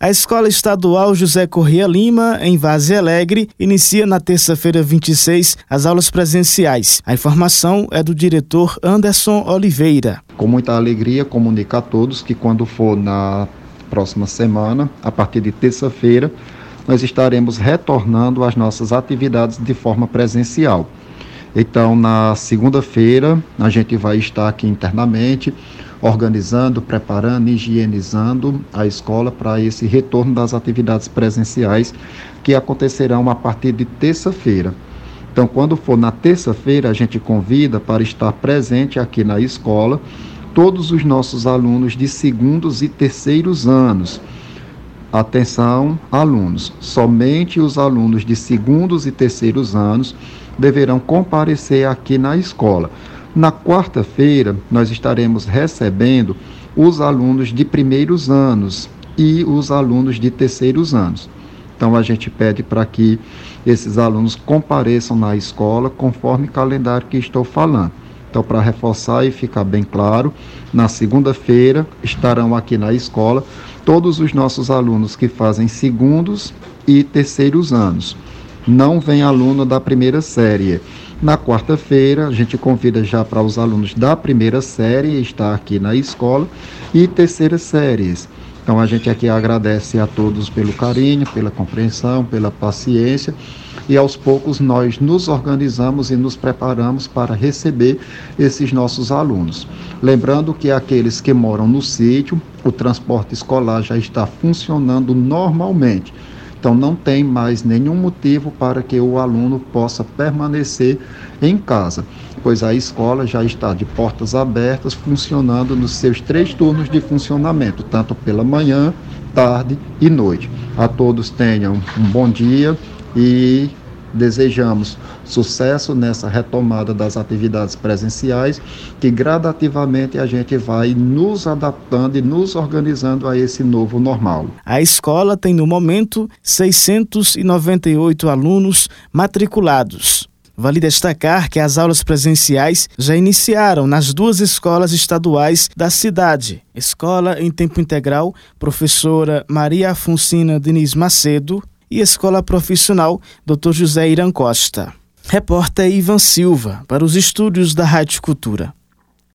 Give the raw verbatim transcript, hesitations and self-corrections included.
A Escola Estadual José Corrêa Lima, em Várzea Alegre, inicia na terça-feira vinte e seis as aulas presenciais. A informação é do diretor Anderson Oliveira. Com muita alegria, comunicar a todos que quando for na próxima semana, a partir de terça-feira, nós estaremos retornando às nossas atividades de forma presencial. Então, na segunda-feira, a gente vai estar aqui internamente, organizando, preparando, higienizando a escola para esse retorno das atividades presenciais que acontecerão a partir de terça-feira. Então, quando for na terça-feira, a gente convida para estar presente aqui na escola todos os nossos alunos de segundos e terceiros anos. Atenção, alunos, somente os alunos de segundos e terceiros anos deverão comparecer aqui na escola. Na quarta-feira, nós estaremos recebendo os alunos de primeiros anos e os alunos de terceiros anos. Então, a gente pede para que esses alunos compareçam na escola conforme o calendário que estou falando. Então, para reforçar e ficar bem claro, na segunda-feira estarão aqui na escola todos os nossos alunos que fazem segundos e terceiros anos. Não vem aluno da primeira série. Na quarta-feira, a gente convida já para os alunos da primeira série estar aqui na escola e terceiras séries. Então, a gente aqui agradece a todos pelo carinho, pela compreensão, pela paciência e aos poucos nós nos organizamos e nos preparamos para receber esses nossos alunos. Lembrando que aqueles que moram no sítio, o transporte escolar já está funcionando normalmente. Então, não tem mais nenhum motivo para que o aluno possa permanecer em casa, pois a escola já está de portas abertas, funcionando nos seus três turnos de funcionamento, tanto pela manhã, tarde e noite. A todos tenham um bom dia e desejamos sucesso nessa retomada das atividades presenciais, que gradativamente a gente vai nos adaptando e nos organizando a esse novo normal. A escola tem no momento seiscentos e noventa e oito alunos matriculados. Vale destacar que as aulas presenciais já iniciaram nas duas escolas estaduais da cidade. Escola em tempo integral, professora Maria Afonsina Diniz Macedo, e Escola Profissional doutor José Irã Costa. Repórter Ivan Silva, para os estúdios da Rádio Cultura.